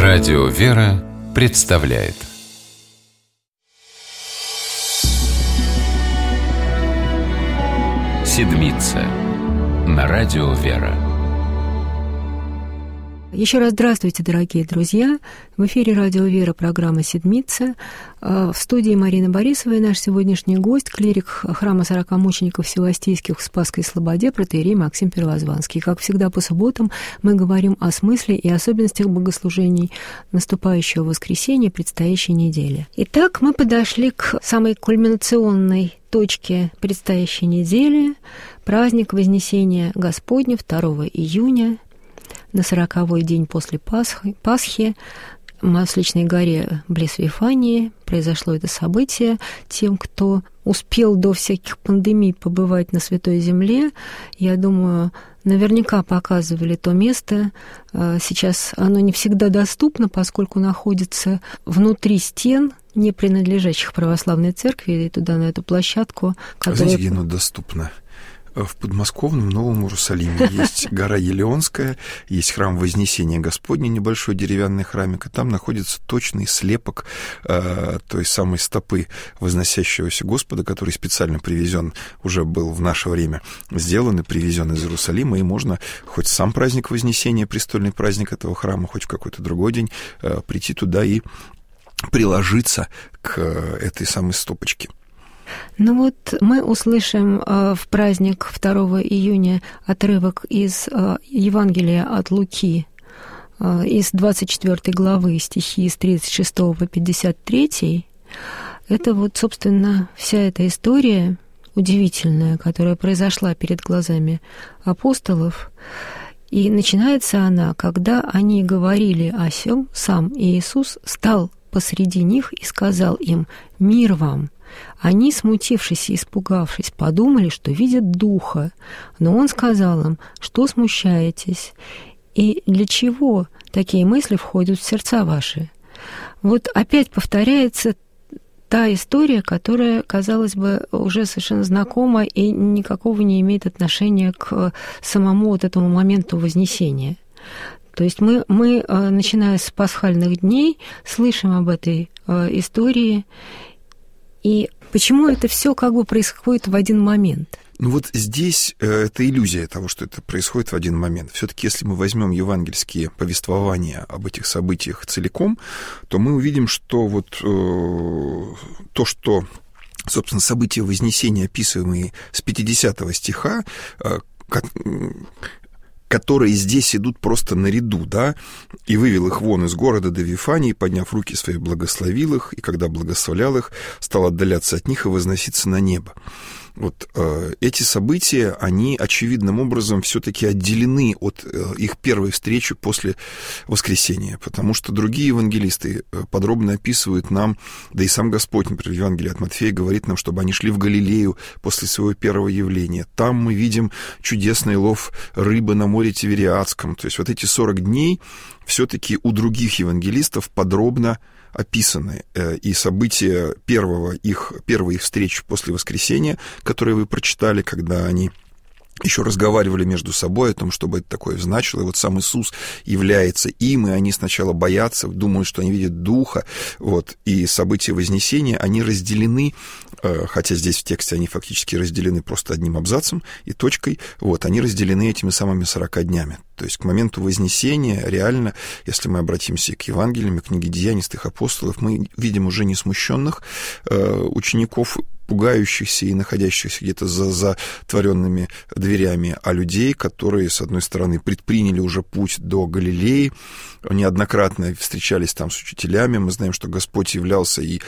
Радио «Вера» представляет «Седмица» на Радио «Вера». Еще раз здравствуйте, дорогие друзья. В эфире «Радио Вера» программа «Седмица». В студии Марина Борисова и наш сегодняшний гость, клирик храма 40 мучеников Севастийских в Спасской Слободе, протоиерей Максим Первозванский. Как всегда, по субботам мы говорим о смысле и особенностях богослужений наступающего воскресенья, предстоящей недели. Итак, мы подошли к самой кульминационной точке предстоящей недели. Праздник Вознесения Господня 2 июня. На 40-й день после Пасхи в Масличной горе близ Вифании произошло это событие. Тем, кто успел до всяких пандемий побывать на Святой Земле, я думаю, наверняка показывали то место. Сейчас оно не всегда доступно, поскольку находится внутри стен, не принадлежащих православной церкви, и туда, на эту площадку. Знаете, где оно доступно? В подмосковном Новом Иерусалиме есть гора Елеонская, есть храм Вознесения Господня, небольшой деревянный храмик, и там находится точный слепок той самой стопы возносящегося Господа, который специально привезен, уже был в наше время сделан и привезен из Иерусалима, и можно хоть сам праздник Вознесения, престольный праздник этого храма, хоть в какой-то другой день прийти туда и приложиться к этой самой стопочке. Ну вот мы услышим в праздник 2 июня отрывок из Евангелия от Луки, из 24 главы, стихи с 36 по 53. Это вот, собственно, вся эта история удивительная, которая произошла перед глазами апостолов. И начинается она, когда они говорили о сём, сам Иисус стал посреди них и сказал им: «Мир вам». Они, смутившись и испугавшись, подумали, что видят Духа. Но Он сказал им: «Что смущаетесь? И для чего такие мысли входят в сердца ваши?» Вот опять повторяется та история, которая, казалось бы, уже совершенно знакома и никакого не имеет отношения к самому вот этому моменту Вознесения. То есть мы начиная с пасхальных дней, слышим об этой истории. И почему это все как бы происходит в один момент? Ну вот здесь это иллюзия того, что это происходит в один момент. Все-таки, если мы возьмем евангельские повествования об этих событиях целиком, то мы увидим, что вот то, что, собственно, события Вознесения, описываемые с 50 стиха, которые здесь идут просто наряду, да, «И вывел их вон из города до Вифании, подняв руки свои, благословил их, и когда благословлял их, стал отдаляться от них и возноситься на небо». Вот эти события, они очевидным образом все-таки отделены от их первой встречи после воскресения, потому что другие евангелисты подробно описывают нам, да и сам Господь, например, в Евангелии от Матфея говорит нам, чтобы они шли в Галилею после своего первого явления. Там мы видим чудесный лов рыбы на море Тивериадском. То есть вот эти 40 дней все-таки у других евангелистов подробно описаны, и события первой их встречи после воскресения, которые вы прочитали, когда они еще разговаривали между собой о том, что бы это такое значило, и вот сам Иисус является им, и они сначала боятся, думают, что они видят Духа, вот, и события Вознесения, они разделены, хотя здесь в тексте они фактически разделены просто одним абзацем и точкой, вот, они разделены этими самыми 40 днями. То есть к моменту Вознесения реально, если мы обратимся к Евангелиям, к книге Деяний святых апостолов, мы видим уже не смущенных учеников, пугающихся и находящихся где-то за затворенными дверями, а людей, которые, с одной стороны, предприняли уже путь до Галилеи, неоднократно встречались там с учителями. Мы знаем, что Господь являлся и,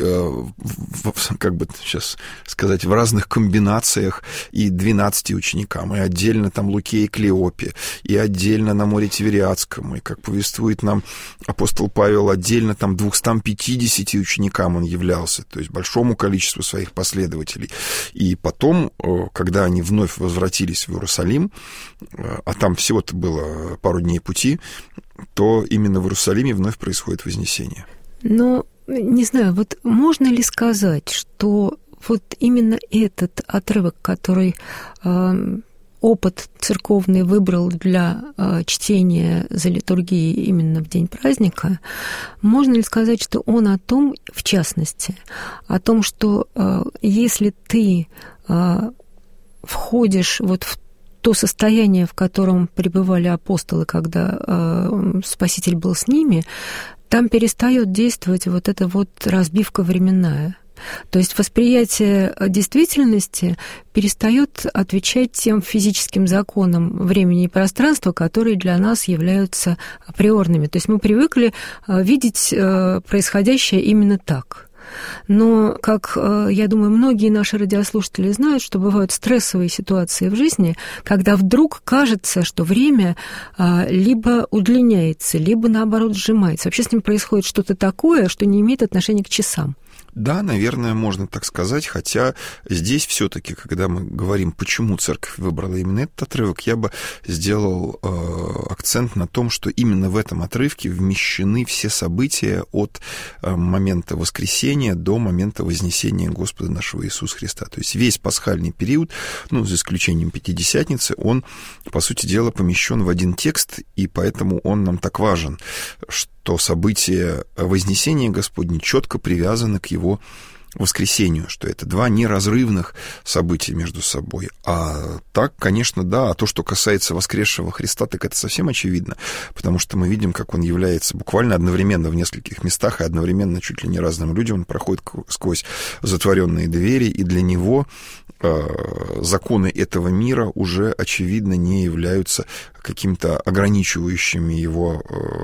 как бы сейчас сказать, в разных комбинациях и 12 ученикам, и отдельно там Луке и Клеопе, и отдельно на море Тивериадском, и, как повествует нам апостол Павел, отдельно там 250 ученикам он являлся, то есть большому количеству своих последователей. И потом, когда они вновь возвратились в Иерусалим, а там всего-то было пару дней пути, то именно в Иерусалиме вновь происходит Вознесение. Но, не знаю, вот можно ли сказать, что вот именно этот отрывок, который опыт церковный выбрал для чтения за литургией именно в день праздника, можно ли сказать, что он о том, в частности, о том, что если ты входишь вот в то состояние, в котором пребывали апостолы, когда Спаситель был с ними, там перестает действовать вот эта вот разбивка временная. То есть восприятие действительности перестает отвечать тем физическим законам времени и пространства, которые для нас являются априорными. То есть мы привыкли видеть происходящее именно так. Но, как, я думаю, многие наши радиослушатели знают, что бывают стрессовые ситуации в жизни, когда вдруг кажется, что время либо удлиняется, либо, наоборот, сжимается. Вообще с ним происходит что-то такое, что не имеет отношения к часам. Да, наверное, можно так сказать, хотя здесь все-таки, когда мы говорим, почему церковь выбрала именно этот отрывок, я бы сделал акцент на том, что именно в этом отрывке вмещены все события от момента воскресения до момента вознесения Господа нашего Иисуса Христа. То есть весь пасхальный период, ну, за исключением Пятидесятницы, он, по сути дела, помещен в один текст, и поэтому он нам так важен, что события Вознесения Господня четко привязаны к его воскресению, что это два неразрывных события между собой. А так, конечно, да, а то, что касается воскресшего Христа, так это совсем очевидно, потому что мы видим, как он является буквально одновременно в нескольких местах и одновременно чуть ли не разным людям, он проходит сквозь затворенные двери, и для него законы этого мира уже, очевидно, не являются каким-то ограничивающими его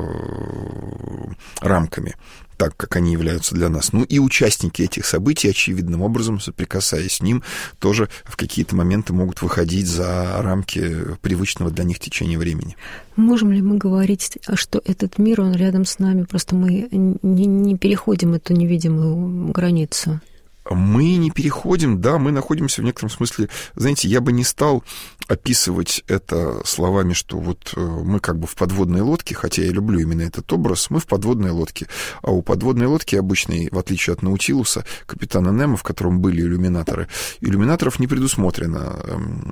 рамками, так, как они являются для нас. Ну и участники этих событий, очевидным образом, соприкасаясь с ним, тоже в какие-то моменты могут выходить за рамки привычного для них течения времени. Можем ли мы говорить, что этот мир, он рядом с нами, просто мы не переходим эту невидимую границу? Мы не переходим, да, мы находимся в некотором смысле, знаете, я бы не стал описывать это словами, что вот мы как бы в подводной лодке, хотя я люблю именно этот образ, мы в подводной лодке, а у подводной лодки обычной, в отличие от Наутилуса, капитана Немо, в котором были иллюминаторы, иллюминаторов не предусмотрено,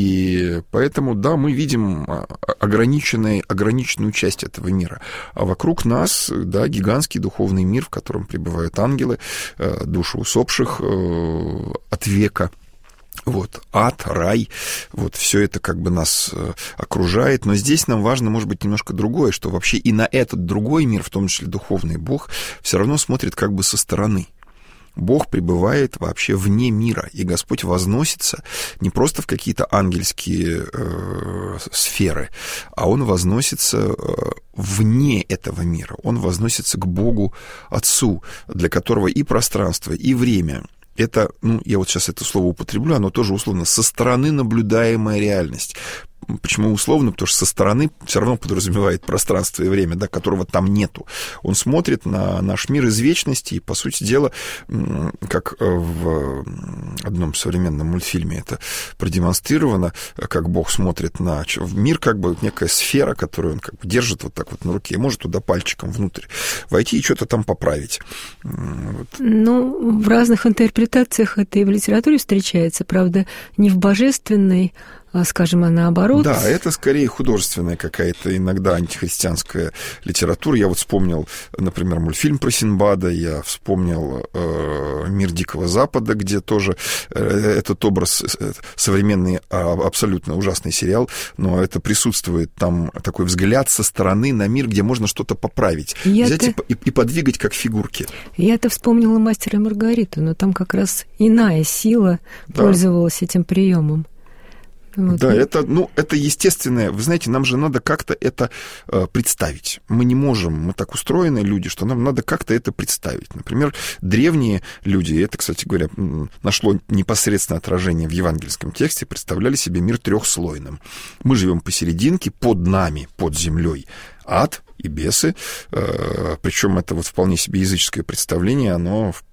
и поэтому, да, мы видим ограниченную часть этого мира, а вокруг нас, да, гигантский духовный мир, в котором пребывают ангелы, души усопших, от века. Вот, ад, рай, вот все это как бы нас окружает, но здесь нам важно, может быть, немножко другое, что вообще и на этот другой мир, в том числе духовный Бог, все равно смотрит как бы со стороны. Бог пребывает вообще вне мира, и Господь возносится не просто в какие-то ангельские сферы, а Он возносится вне этого мира, Он возносится к Богу Отцу, для которого и пространство, и время — это, ну, я вот сейчас это слово употреблю, оно тоже условно со стороны наблюдаемая реальность. Почему условно? Потому что со стороны все равно подразумевает пространство и время, да, которого там нету. Он смотрит на наш мир из вечности, и, по сути дела, как в одном современном мультфильме это продемонстрировано, как Бог смотрит на мир, как бы некая сфера, которую он как бы держит вот так вот на руке, и может туда пальчиком внутрь войти и что-то там поправить. Вот. Ну, в разных интерпретациях это и в литературе встречается, правда, не в божественной, скажем, а наоборот. Да, это скорее художественная какая-то, иногда антихристианская литература. Я вот вспомнил, например, мультфильм про Синдбада, я вспомнил «Мир Дикого Запада», где тоже этот образ, современный, абсолютно ужасный сериал, но это присутствует, там такой взгляд со стороны на мир, где можно что-то поправить, взять и подвигать как фигурки. Я-то вспомнила «Мастера и Маргариту», но там как раз иная сила пользовалась этим приемом. Вот. Да, это естественное. Вы знаете, нам же надо как-то это представить. Мы не можем, мы так устроены, люди, что нам надо как-то это представить. Например, древние люди, это, кстати говоря, нашло непосредственное отражение в евангельском тексте, представляли себе мир трехслойным. Мы живем посерединке, под нами, под землей ад и бесы, причем это вот вполне себе языческое представление, оно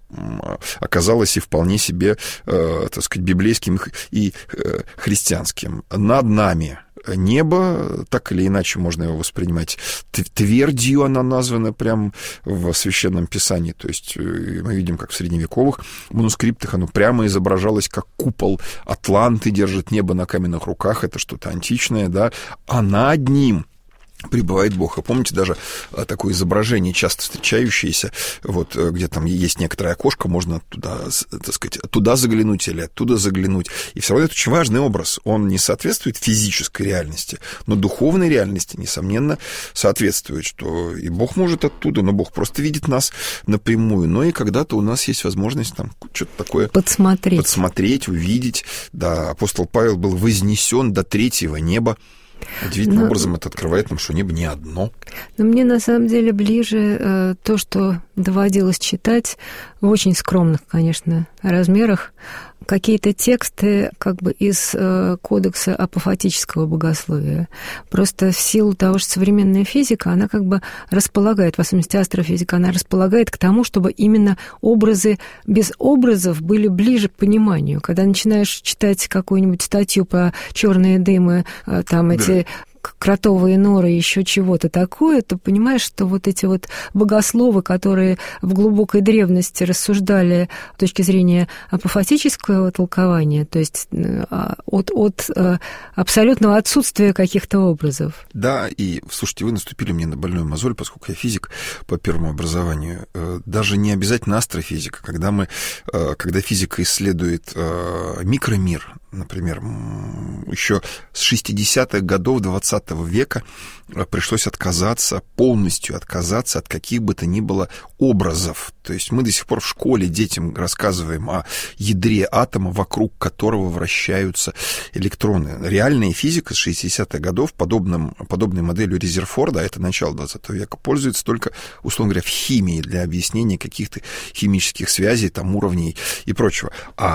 оказалось и вполне себе, так сказать, библейским и христианским. Над нами небо, так или иначе можно его воспринимать твердью, она названа прямо в Священном Писании. То есть мы видим, как в средневековых манускриптах оно прямо изображалось как купол. Атланты держат небо на каменных руках, это что-то античное, да, а над ним пребывает Бог. И помните, даже такое изображение, часто встречающееся, вот, где там есть некоторое окошко, можно туда, так сказать, туда заглянуть или оттуда заглянуть. И все равно это очень важный образ. Он не соответствует физической реальности, но духовной реальности, несомненно, соответствует, что и Бог может оттуда, но Бог просто видит нас напрямую. Но и когда-то у нас есть возможность там что-то такое подсмотреть, увидеть. Да, апостол Павел был вознесен до третьего неба. Удивительным образом это открывает нам, что небо не одно. Но мне на самом деле ближе то, что доводилось читать в очень скромных, конечно, размерах. Какие-то тексты как бы из кодекса апофатического богословия. Просто в силу того, что современная физика, она как бы располагает, в особенности астрофизика, она располагает к тому, чтобы именно образы без образов были ближе к пониманию. Когда начинаешь читать какую-нибудь статью по черные дымы, там эти кротовые норы, еще чего-то такое, то понимаешь, что вот эти вот богословы, которые в глубокой древности рассуждали с точки зрения апофатического толкования, то есть от абсолютного отсутствия каких-то образов. Да, и, слушайте, вы наступили мне на больную мозоль, поскольку я физик по первому образованию. Даже не обязательно астрофизика. Когда физика исследует микромир, например, еще с 60-х годов 20 века пришлось полностью отказаться от каких бы то ни было образов. То есть мы до сих пор в школе детям рассказываем о ядре атома, вокруг которого вращаются электроны. Реальная физика с 60-х годов подобной моделью Резерфорда, а это начало 20 века, пользуется только, условно говоря, в химии для объяснения каких-то химических связей, там, уровней и прочего.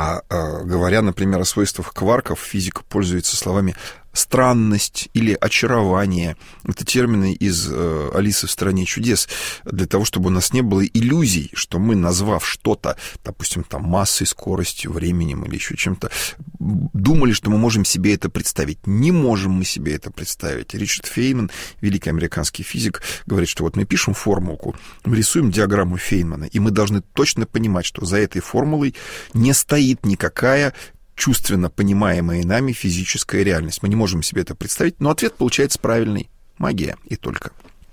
Говоря, например, о свойствах кварков, физика пользуется словами странность или очарование. Это термины из «Алисы в стране чудес», для того, чтобы у нас не было иллюзий, что мы, назвав что-то, допустим, там, массой, скоростью, временем или еще чем-то, думали, что мы можем себе это представить. Не можем мы себе это представить. Ричард Фейнман, великий американский физик, говорит, что вот мы пишем формулку, мы рисуем диаграмму Фейнмана, и мы должны точно понимать, что за этой формулой не стоит никакая чувственно понимаемая нами физическая реальность. Мы не можем себе это представить, но ответ получается правильный. Магия и только.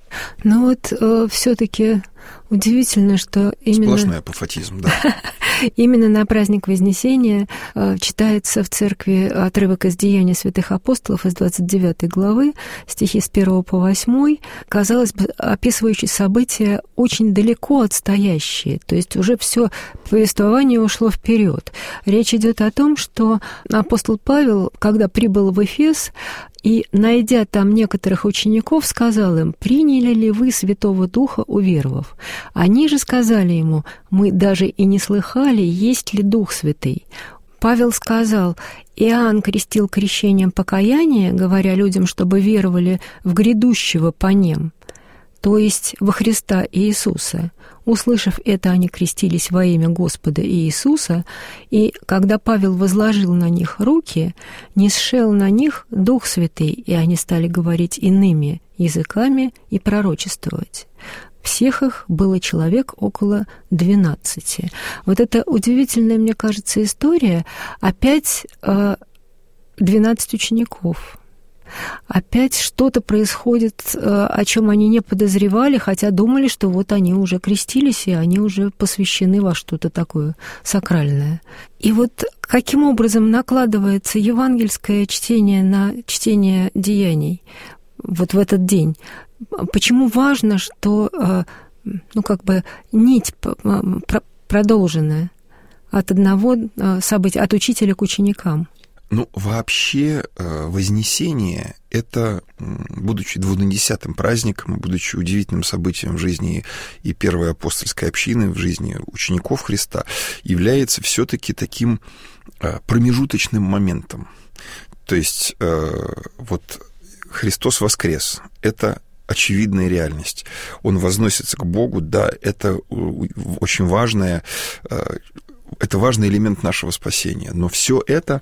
Ну вот все-таки удивительно, что именно... Сплошной апофатизм, да. Именно на праздник Вознесения читается в церкви отрывок из Деяний святых апостолов из 29 главы, стихи с 1 по 8, казалось бы, описывающие события очень далеко отстоящие, то есть уже все повествование ушло вперед. Речь идет о том, что апостол Павел, когда прибыл в Эфес, и, найдя там некоторых учеников, сказал им: «Приняли ли вы Святого Духа, уверовав?» Они же сказали ему: «Мы даже и не слыхали, есть ли Дух Святый». Павел сказал: «Иоанн крестил крещением покаяния, говоря людям, чтобы веровали в грядущего по ним, то есть во Христа Иисуса. Услышав это, они крестились во имя Господа Иисуса, и когда Павел возложил на них руки, ниспошел на них Дух Святый, и они стали говорить иными языками и пророчествовать». Всех их было человек около 12. Вот это удивительная, мне кажется, история. Опять 12 учеников. Опять что-то происходит, о чем они не подозревали, хотя думали, что вот они уже крестились, и они уже посвящены во что-то такое сакральное. И вот каким образом накладывается евангельское чтение на чтение деяний вот в этот день? Почему важно, что, нить продолженная от одного события, от учителя к ученикам? Вообще Вознесение — это, будучи 210-м праздником, будучи удивительным событием в жизни и первой апостольской общины, в жизни учеников Христа, является все-таки таким промежуточным моментом. То есть вот Христос воскрес — это очевидная реальность. Он возносится к Богу, да, это очень важное, это важный элемент нашего спасения. Но все это,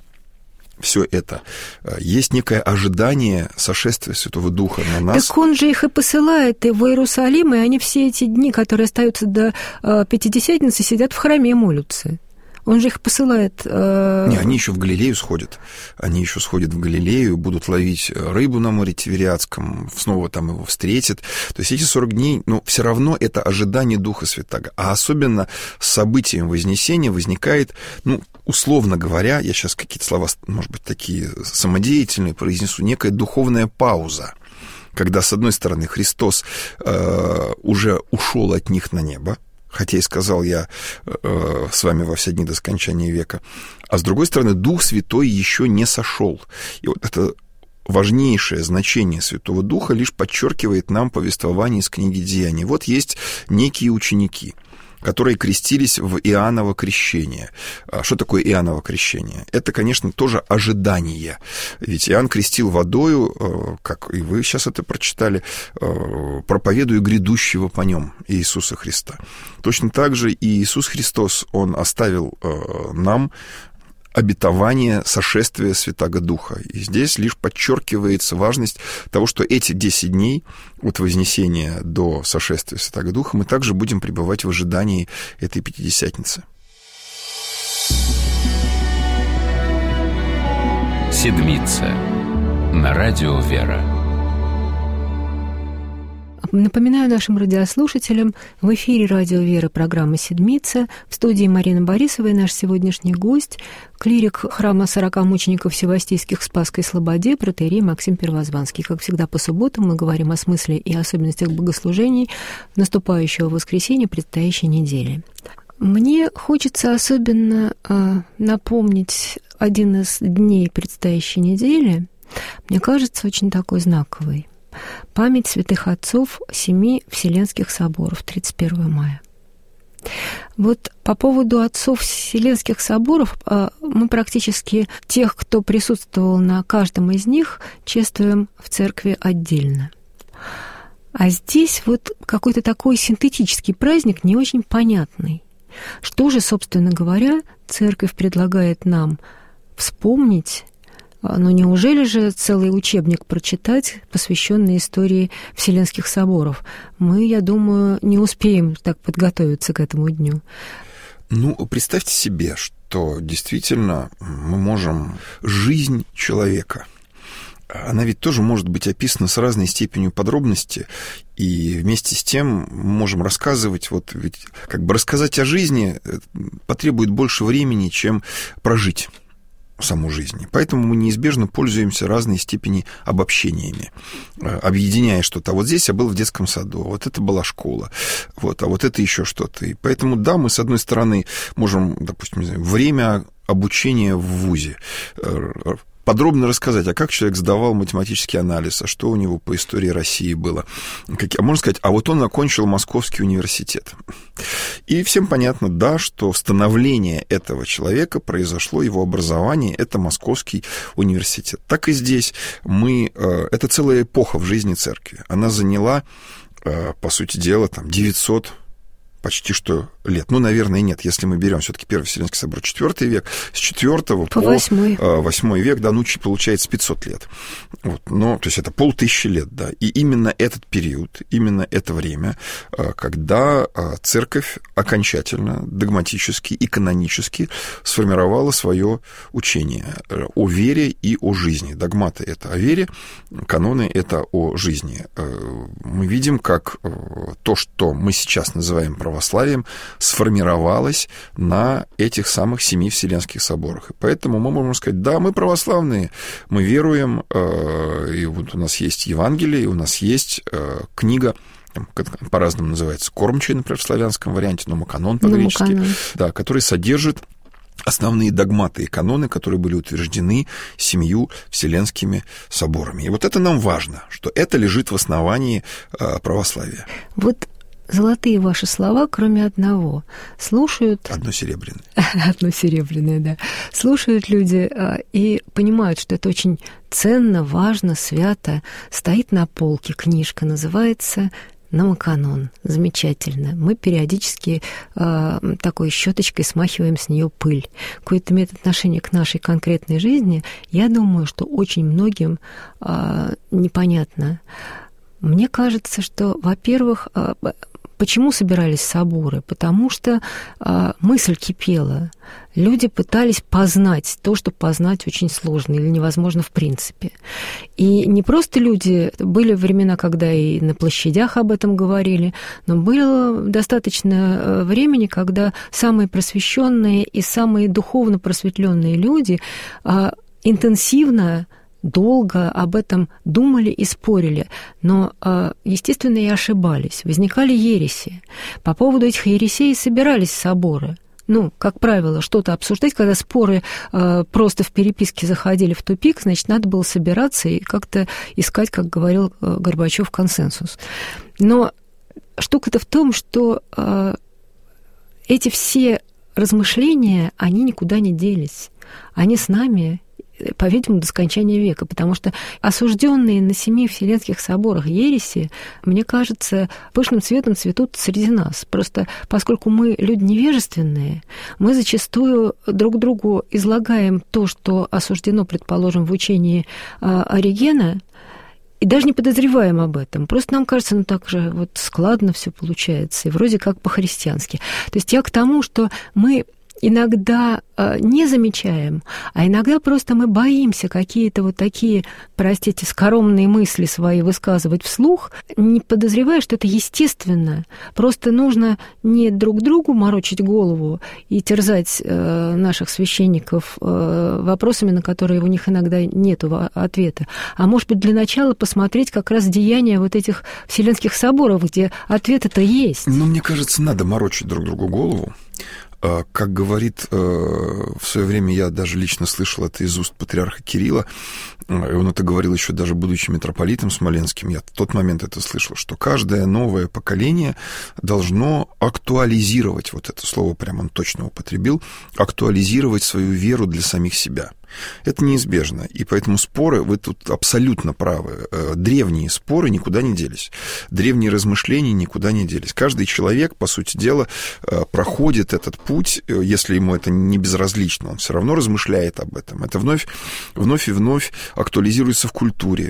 есть некое ожидание сошествия Святого Духа на нас. Так он же их и посылает и в Иерусалим, и они все эти дни, которые остаются до Пятидесятницы, сидят в храме и молятся. Он же их посылает... Не, они еще в Галилею сходят. Они еще сходят в Галилею, будут ловить рыбу на море Тивериадском, снова там его встретят. То есть эти 40 дней, но все равно это ожидание Духа Святаго. А особенно с событием Вознесения возникает, условно говоря, я сейчас какие-то слова, может быть, такие самодеятельные произнесу, некая духовная пауза. Когда, с одной стороны, Христос уже ушел от них на небо, хотя и сказал я с вами во все дни до скончания века. А с другой стороны, Дух Святой еще не сошел. И вот это важнейшее значение Святого Духа лишь подчеркивает нам повествование из книги Деяний. Вот есть некие ученики, которые крестились в Иоанново крещение. Что такое Иоанново крещение? Это, конечно, тоже ожидание. Ведь Иоанн крестил водою, как и вы сейчас это прочитали, проповедуя грядущего по нем Иисуса Христа. Точно так же и Иисус Христос, Он оставил нам обетование сошествия Святаго Духа. И здесь лишь подчеркивается важность того, что эти 10 дней от Вознесения до сошествия Святаго Духа мы также будем пребывать в ожидании этой Пятидесятницы. Седмица на радио «Вера». Напоминаю нашим радиослушателям, в эфире радио «Вера» программа «Седмица». В студии Марина Борисова и наш сегодняшний гость, клирик храма 40 мучеников Севастийских в Спасской Слободе, протоиерей Максим Первозванский. Как всегда, по субботам мы говорим о смысле и особенностях богослужений наступающего воскресенья, предстоящей недели. Мне хочется особенно напомнить один из дней предстоящей недели. Мне кажется, очень такой знаковый. Память святых отцов 7 Вселенских соборов, 31 мая. Вот по поводу отцов Вселенских соборов мы практически тех, кто присутствовал на каждом из них, чествуем в церкви отдельно. А здесь вот какой-то такой синтетический праздник, не очень понятный. Что же, собственно говоря, церковь предлагает нам вспомнить? Но неужели же целый учебник прочитать, посвященный истории Вселенских соборов? Мы, я думаю, не успеем так подготовиться к этому дню. Представьте себе, что действительно мы можем... Жизнь человека, она ведь тоже может быть описана с разной степенью подробности, и вместе с тем мы можем рассказывать, ведь рассказать о жизни потребует больше времени, чем прожить саму жизнь. Поэтому мы неизбежно пользуемся разной степени обобщениями, объединяя что-то. Вот здесь я был в детском саду, вот это была школа, а вот это еще что-то. И поэтому, да, мы, с одной стороны, можем, допустим, время обучения в вузе подробно рассказать, а как человек сдавал математический анализ, а что у него по истории России было. Можно сказать, а вот он окончил Московский университет. И всем понятно, да, что становление этого человека произошло, его образование, это Московский университет. Так и здесь это целая эпоха в жизни церкви. Она заняла, по сути дела, 900 почти что лет. Наверное, нет. Если мы берем все-таки Первый Вселенский собор, 4 век, с 4 по 8 век, получается 500 лет. То есть это 500 лет, да. И именно этот период, именно это время, когда церковь окончательно, догматически и канонически сформировала свое учение о вере и о жизни. Догматы — это о вере, каноны — это о жизни. Мы видим, как то, что мы сейчас называем православием, сформировалось на этих самых 7 Вселенских соборах. И поэтому мы можем сказать, да, мы православные, мы веруем, и вот у нас есть Евангелие, и у нас есть книга, по-разному называется, кормчая, например, в славянском варианте, номоканон по-гречески, да, который содержит основные догматы и каноны, которые были утверждены 7 Вселенскими соборами. И вот это нам важно, что это лежит в основании православия. Вот золотые ваши слова, кроме одного. Слушают... Одно серебряное. Одно серебряное, да. Слушают люди и понимают, что это очень ценно, важно, свято. Стоит на полке книжка, называется «Номоканон». Замечательно. Мы периодически такой щеточкой смахиваем с нее пыль. Какое-то имеет отношение к нашей конкретной жизни. Я думаю, что очень многим непонятно. Мне кажется, что, во-первых, почему собирались соборы? Потому что мысль кипела. Люди пытались познать то, что познать очень сложно или невозможно в принципе. И не просто люди, были времена, когда и на площадях об этом говорили, но было достаточно времени, когда самые просвещенные и самые духовно просветленные люди интенсивно, долго об этом думали и спорили, но, естественно, и ошибались. Возникали ереси. По поводу этих ересей собирались соборы. Ну, как правило, что-то обсуждать, когда споры просто в переписке заходили в тупик, значит, надо было собираться и как-то искать, как говорил Горбачев, консенсус. Но штука-то в том, что эти все размышления, они никуда не делись. Они с нами, по-видимому, до скончания века, потому что осужденные на 7 Вселенских соборах ереси, мне кажется, пышным цветом цветут среди нас. Просто поскольку мы люди невежественные, мы зачастую друг другу излагаем то, что осуждено, предположим, в учении Оригена, и даже не подозреваем об этом. Просто нам кажется, ну так же вот складно все получается, и вроде как по-христиански. То есть я к тому, что мы иногда не замечаем, а иногда просто мы боимся какие-то вот такие, простите, скоромные мысли свои высказывать вслух, не подозревая, что это естественно. Просто нужно не друг другу морочить голову и терзать наших священников вопросами, на которые у них иногда нет ответа, а может быть для начала посмотреть как раз деяния вот этих Вселенских соборов, где ответы-то есть. Ну, мне кажется, надо морочить друг другу голову. Как говорит в свое время, я даже лично слышал это из уст патриарха Кирилла, и он это говорил еще даже будучи митрополитом смоленским, я в тот момент это слышал, что каждое новое поколение должно актуализировать, вот это слово прямо он точно употребил, актуализировать свою веру для самих себя. Это неизбежно, и поэтому споры, вы тут абсолютно правы, древние споры никуда не делись, древние размышления никуда не делись. Каждый человек, по сути дела, проходит этот путь, если ему это не безразлично, он все равно размышляет об этом. Это вновь и вновь актуализируется в культуре,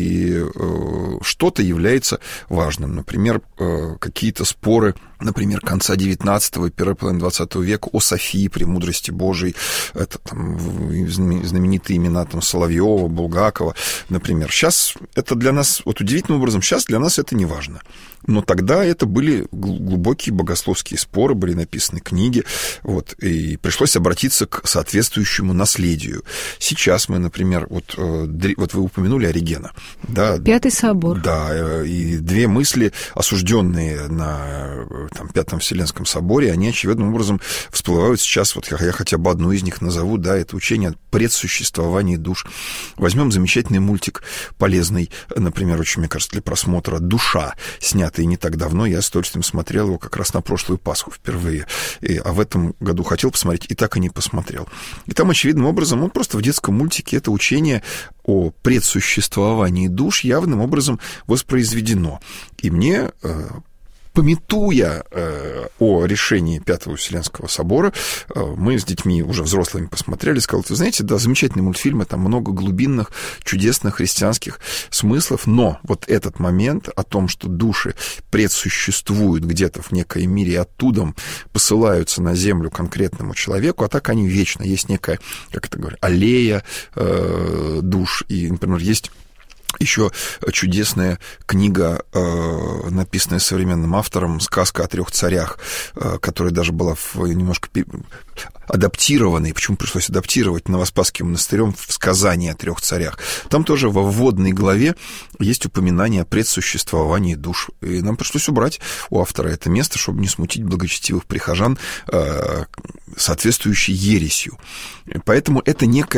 и что-то является важным. Например, какие-то споры, например, конца XIX и первой половины XX века о Софии, премудрости Божией, это там знаменитые имена там Соловьева, Булгакова, например. Сейчас это для нас, вот удивительным образом, сейчас для нас это не важно. Но тогда это были глубокие богословские споры, были написаны книги, вот, и пришлось обратиться к соответствующему наследию. Сейчас мы, например, вот вы упомянули Оригена. Да, Пятый собор. Да, и 2 мысли, осужденные на там, Пятом Вселенском соборе, они очевидным образом всплывают сейчас, вот я хотя бы одну из них назову, да, это учение о предсуществовании душ. Возьмем замечательный мультик, полезный, например, очень, мне кажется, для просмотра «Душа», снятый не так давно, я с удовольствием смотрел его как раз на прошлую Пасху впервые, а в этом году хотел посмотреть, и так и не посмотрел. И там, очевидным образом, он просто в детском мультике это учение о предсуществовании душ явным образом воспроизведено. И мне, памятуя о решении Пятого Вселенского собора, мы с детьми уже взрослыми посмотрели, сказали, вы знаете, да, замечательный мультфильм, там много глубинных, чудесных христианских смыслов, но вот этот момент о том, что души предсуществуют где-то в некоем мире, и оттуда посылаются на землю конкретному человеку, а так они вечно. Есть некая, как это говорят, аллея душ, и, например, есть еще чудесная книга, написанная современным автором, «Сказка о 3 царях», которая даже была немножко адаптированной. Почему пришлось адаптировать Новоспасским монастырем в сказании о 3 царях? Там тоже во вводной главе есть упоминание о предсуществовании душ. И нам пришлось убрать у автора это место, чтобы не смутить благочестивых прихожан соответствующей ересью. Поэтому это некая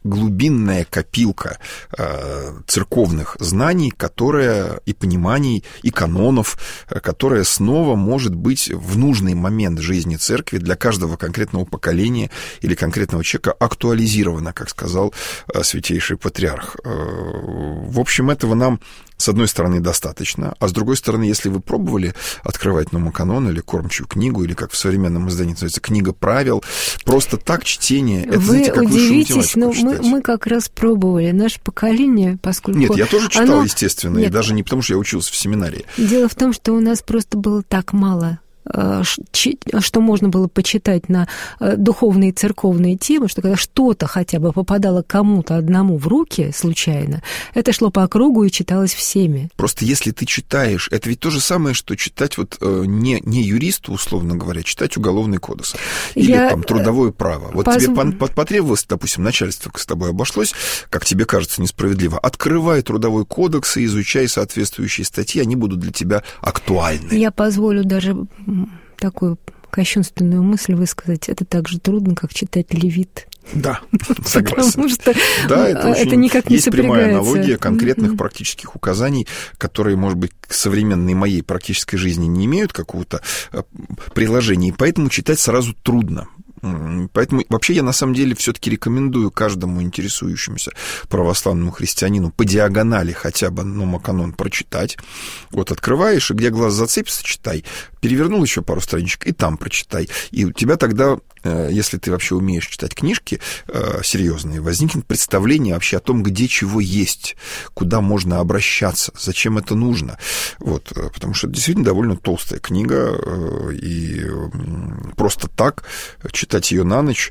глубинная копилка церковных знаний, которая и пониманий, и канонов, которая снова может быть в нужный момент жизни церкви для каждого конкретного поколения или конкретного человека актуализирована, как сказал святейший патриарх. В общем, этого нам, с одной стороны, достаточно, а с другой стороны, если вы пробовали открывать Номоканон или Кормчую книгу, или, как в современном издании называется, книга правил, просто так чтение, это, вы знаете, как удивитесь, но читать. мы как раз пробовали. Наше поколение, поскольку... Нет, я тоже читал, естественно, и даже не потому, что я учился в семинарии. Дело в том, что у нас просто было так мало, что можно было почитать на духовные и церковные темы, что когда что-то хотя бы попадало кому-то одному в руки случайно, это шло по кругу и читалось всеми. Просто если ты читаешь, это ведь то же самое, что читать вот не юристу, условно говоря, читать Уголовный кодекс или там трудовое право. Вот тебе потребовалось, допустим, начальство с тобой обошлось, как тебе кажется, несправедливо. Открывай Трудовой кодекс и изучай соответствующие статьи, они будут для тебя актуальны. Я позволю даже такую кощунственную мысль высказать. Это так же трудно, как читать Левит. Да, согласен. Потому что да, это никак не есть сопрягается. Прямая аналогия конкретных практических указаний, которые, может быть, к современной моей практической жизни не имеют какого-то приложения, и поэтому читать сразу трудно. Поэтому вообще я на самом деле все-таки рекомендую каждому интересующемуся православному христианину по диагонали хотя бы Номоканон прочитать. Вот открываешь, и где глаз зацепится, читай. Перевернул еще пару страничек, и там прочитай. И у тебя тогда, если ты вообще умеешь читать книжки серьезные, возникнет представление вообще о том, где чего есть, куда можно обращаться, зачем это нужно. Вот, потому что это действительно довольно толстая книга, и просто так читать ее на ночь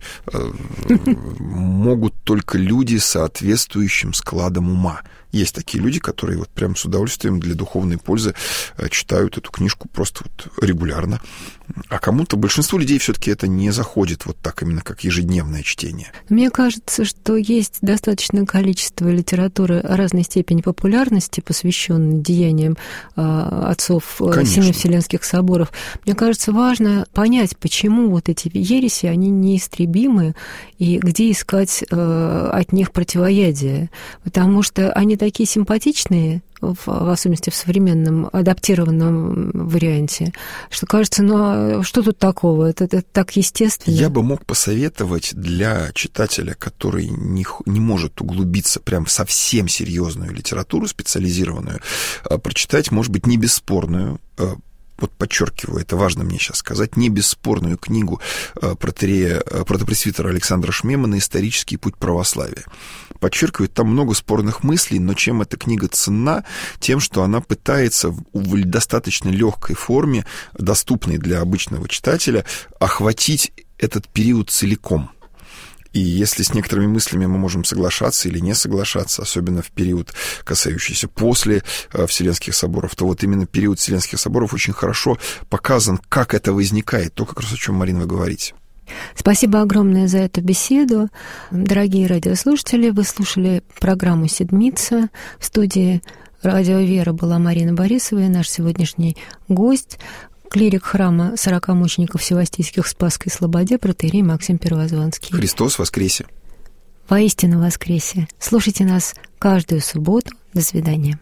могут только люди с соответствующим складом ума. Есть такие люди, которые вот прям с удовольствием для духовной пользы читают эту книжку просто вот регулярно. А кому-то, большинству людей все-таки это не заходит вот так именно как ежедневное чтение. Мне кажется, что есть достаточное количество литературы разной степени популярности, посвященной деяниям отцов Семи Вселенских соборов. Мне кажется, важно понять, почему вот эти ереси, они неистребимы, и где искать от них противоядие. Потому что они такие симпатичные, в особенности в современном адаптированном варианте, что кажется, ну а что тут такого? Это так естественно. Я бы мог посоветовать для читателя, который не может углубиться прям в совсем серьезную литературу специализированную, прочитать, может быть, не бесспорную, вот подчеркиваю, это важно мне сейчас сказать, не бесспорную книгу протопресвитера Александра Шмемана «Исторический путь православия». Подчеркиваю, там много спорных мыслей, но чем эта книга ценна? Тем, что она пытается в достаточно легкой форме, доступной для обычного читателя, охватить этот период целиком. И если с некоторыми мыслями мы можем соглашаться или не соглашаться, особенно в период, касающийся после Вселенских соборов, то вот именно период Вселенских соборов очень хорошо показан, как это возникает, то, как раз о чем, Марина, вы говорите. Спасибо огромное за эту беседу. Дорогие радиослушатели, вы слушали программу «Седмица». В студии «Радио Вера» была Марина Борисова и наш сегодняшний гость, клирик храма 40 мучеников Севастийских в Спасской Слободе, протоиерей Максим Первозванский. Христос воскресе! Воистину воскресе! Слушайте нас каждую субботу. До свидания.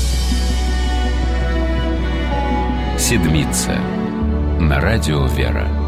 Седмица. На радио Вера.